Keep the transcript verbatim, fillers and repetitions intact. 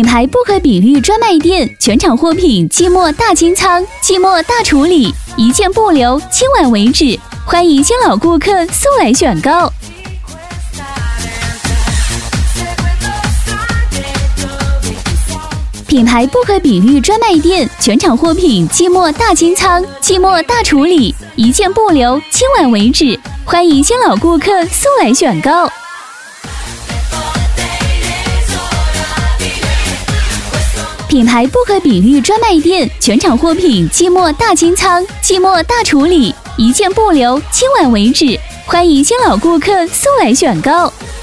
品牌不可比喻专卖店，全场货品季末大清仓，季末大处理，一件不留，清完为止。欢迎新老顾客速来选购。品牌不可比喻专卖店，全场货品季末大清仓，季末大处理，一件不留，清完为止。欢迎新老顾客速来选购。品牌不可比喻专卖店，全场货品季末大清仓，季末大处理，一件不留，清完为止。欢迎新老顾客速来选购。